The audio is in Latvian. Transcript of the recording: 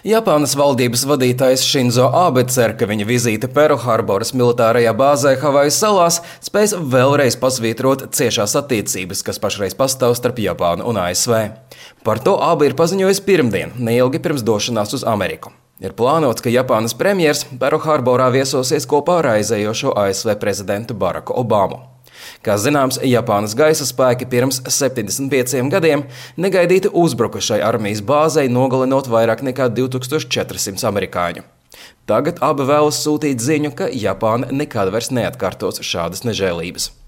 Japānas valdības vadītājs Šinzo Abe cer, ka viņa vizīte Perl-Harboras militārajā bāzē Havaju salās spēs vēlreiz pasvītrot ciešās attiecības, kas pašreiz pastāv starp Japānu un ASV. Par to Abe ir paziņojis pirmdien, neilgi pirms došanās uz Ameriku. Ir plānots, ka Japānas premjers Perl-Harborā viesosies kopā ar aizējošo ASV prezidentu Baraku Obamu. Kā zināms, Japānas gaisa spēki pirms 75 gadiem negaidīti uzbruka šai armijas bāzei, nogalinot vairāk nekā 2400 amerikāņu. Tagad Abe vēlas sūtīt ziņu, ka Japāna nekad vairs neatkārtos šādas nežēlības.